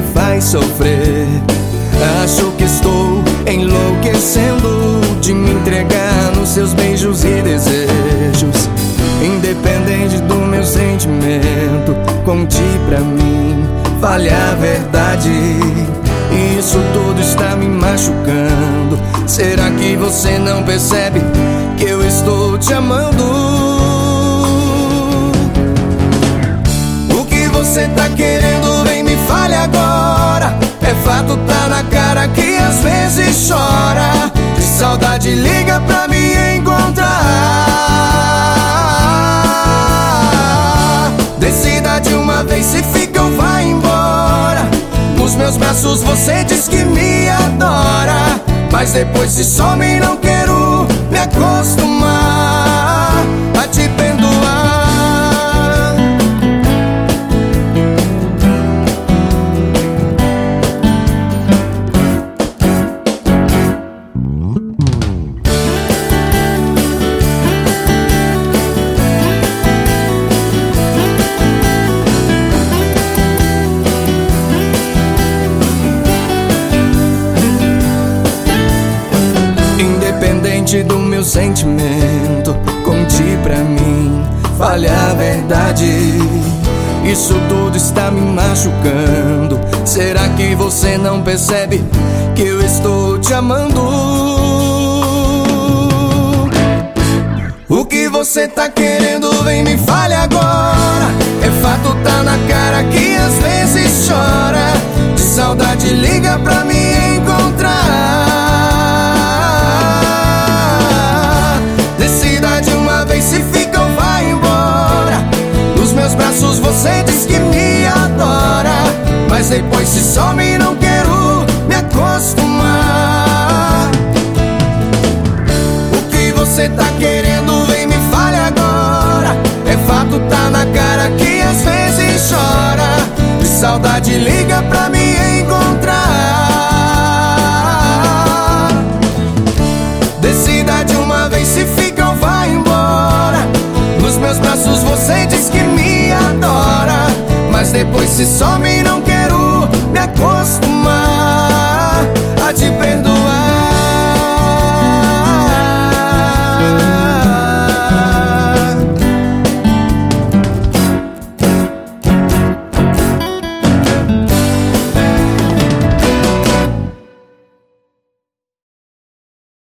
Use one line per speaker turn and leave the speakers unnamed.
me faz sofrer. Acho que estou enlouquecendo de me entregar nos seus beijos e desejos. Independente do meu sentimento, conte pra mim, fale a verdade. Isso tudo está me machucando. Será que você não percebe que eu estou te amando? O que você tá querendo, vem me fale agora. É fato, tá na cara que às vezes chora. De saudade liga pra me encontrar. Decida de uma vez se fica ou vai embora. Nos meus braços você diz que me adora, mas depois se some e não quero me acostumar a te perdoar. Independente do meu sentimento, conte pra mim, fale a verdade. Isso tudo está me machucando. Será que você não percebe que eu estou te amando? O que você tá querendo, vem me fale agora. É fato, tá na cara que às vezes chora. De saudade liga pra me encontrar. Se fica ou vai embora. Nos meus braços você diz que me adora, mas depois se some e não quero me acostumar. O que você tá querendo, vem me fale agora. É fato, tá na cara que às vezes chora. De saudade liga pra me encontrar. Decida de uma vez se fica ou vai embora. Nos meus braços você diz que me adora, mas depois se some e não quer